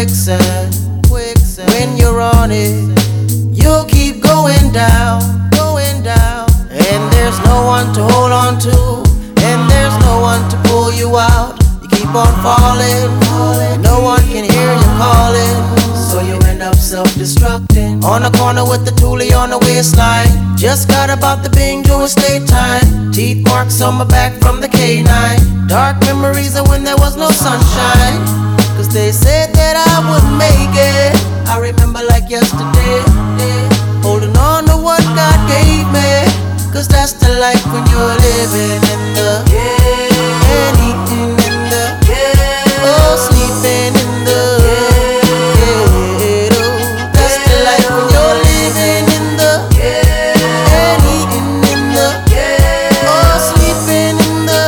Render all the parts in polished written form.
quicksand. When you're on it, you'll keep going down. And there's no one to hold on to, and there's no one to pull you out. You keep on falling, no one can hear you calling, so you end up self-destructing. On the corner with the toolie on the waistline, just got about the Bing doing state time. Teeth marks on my back from the K9. Dark memories of when there was no sunshine, cause they said that I wouldn't make it. I remember like yesterday, holding on to what God gave me, cause that's the life when you're living in the and eating in the oh, sleeping in the ghetto. That's the life when you're living in the and eating in the oh, sleeping in the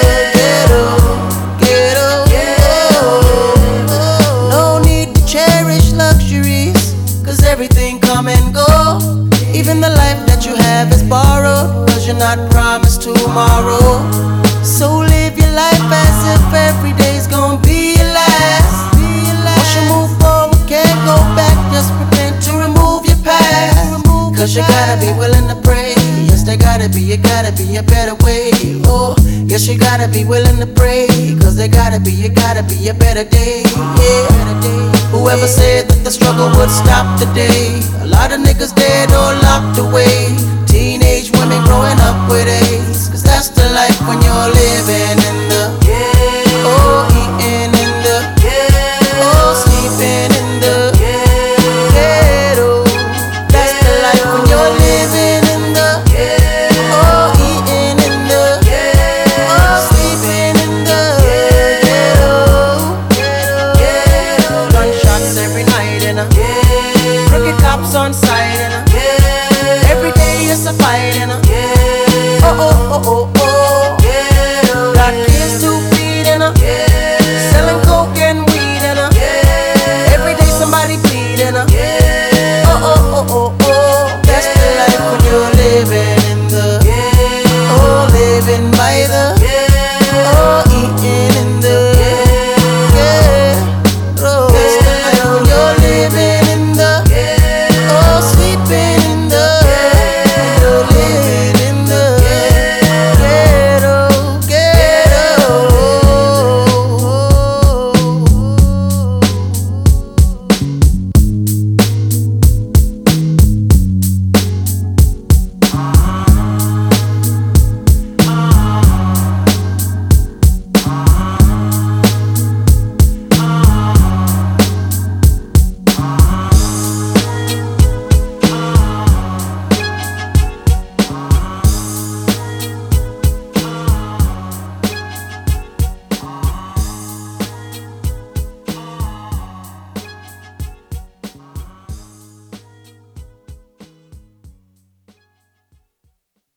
ghetto. No need to cherish luxuries, cause everything come and go. Even the life that you have is borrowed, cause you're not promised tomorrow. So live your life as if every day's gonna be your last. Once you move forward, can't go back, just pretend to remove your past. Cause you gotta be willing to pray. Yes, there gotta be a better way. Oh, yes, you gotta be willing to pray, cause there gotta be a better day. Yeah. Whoever said that the struggle would stop the day, a lot of niggas dead or locked away. Teenage women growing up with AIDS, cause that's the life when you're living